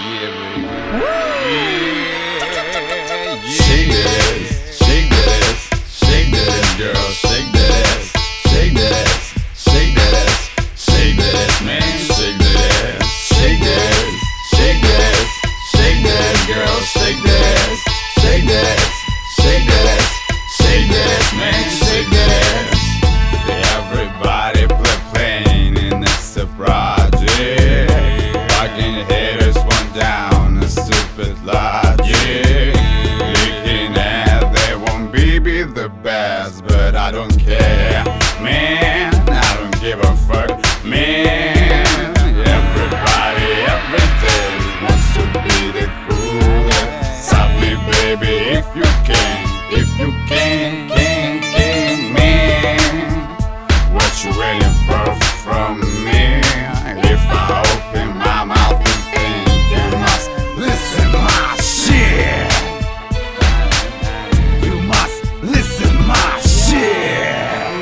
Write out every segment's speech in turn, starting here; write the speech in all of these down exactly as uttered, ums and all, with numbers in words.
Yeah, baby. Yeah, yeah. Shake that ass, shake that ass, shake that ass, girl, shake that ass, shake that ass, shake that ass, shake that ass, man, shake that ass, shake that ass, shake that ass, shake that ass, girl, shake that ass, shake that ass, shake that ass, shake that ass, man, shake that ass. Everybody play playing in this project. Fucking haters one down a stupid logic. Looking at they won't be, be the best, but I don't care, man. I don't give a fuck, man. Everybody every day wants to be the coolest. Stop me, baby, if you can, if you can, can, can, man. What you waiting for from me? If I open my mouth and think, you must listen my shit. You must listen my shit.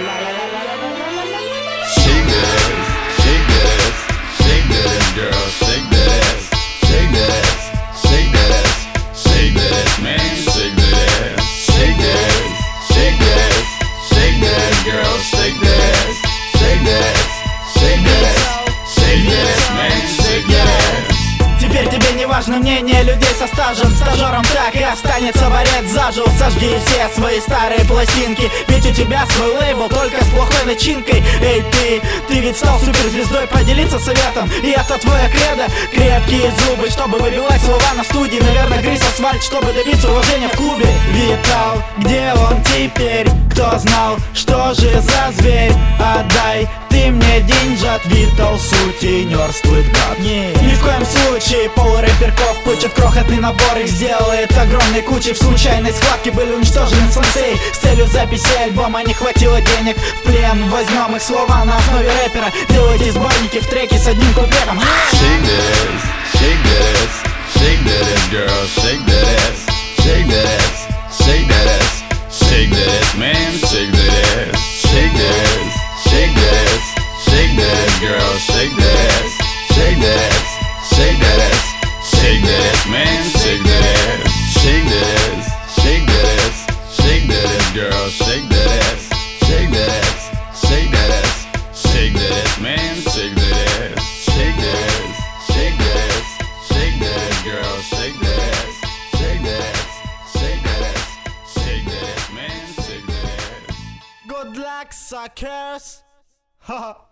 Shake that ass, shake that ass, shake that ass, girl, shake that ass, shake that ass, shake that ass, shake that ass, man, shake that ass, shake that ass, shake that ass, shake that ass, girl, shake that ass, shake that ass, shake that ass, shake that ass, man, shake that ass. Теперь тебе не важно мнение людей со стажем. Стажером так и останется борец зажил. Сожги все свои старые пластинки, ведь у тебя свой лейбл только с плохой начинкой. Эй ты, ты ведь стал суперзвездой, поделиться советом, и это твоя кредо. Крепкие зубы, чтобы выбивать слова на студии. Наверное, грызть асфальт, чтобы добиться уважения в клубе. Витал, где он теперь? Кто знал, что же за зверь? Отдай ты мне деньжат. Витал, сутенерствует гад. Не, ни в коем случае полурэперков пучат крохотный набор. Их сделает огромной кучей. В случайной схватке были уничтожены сенсей. С целью записи альбома не хватило денег. В плен возьмем их слова на основе рэпера. Делайте сборники в треке с одним куплетом. Shake that ass, shake that ass, shake that ass, girl, shake that ass, shake that ass, shake that ass, shake that ass, man, shake that ass, shake that ass, shake that ass, shake that ass, girl, shake that ass, shake that ass, shake that ass, shake that ass, man, shake that ass, shake that ass, shake that ass, shake that ass, girl, shake that ass, shake that ass, shake that ass, shake that ass, man, shake that ass, shake that ass, shake that ass, shake that ass, girl, shake that ass, shake that ass, shake that ass, shake that ass, man, shake that ass. Good luck, suckers. Haha.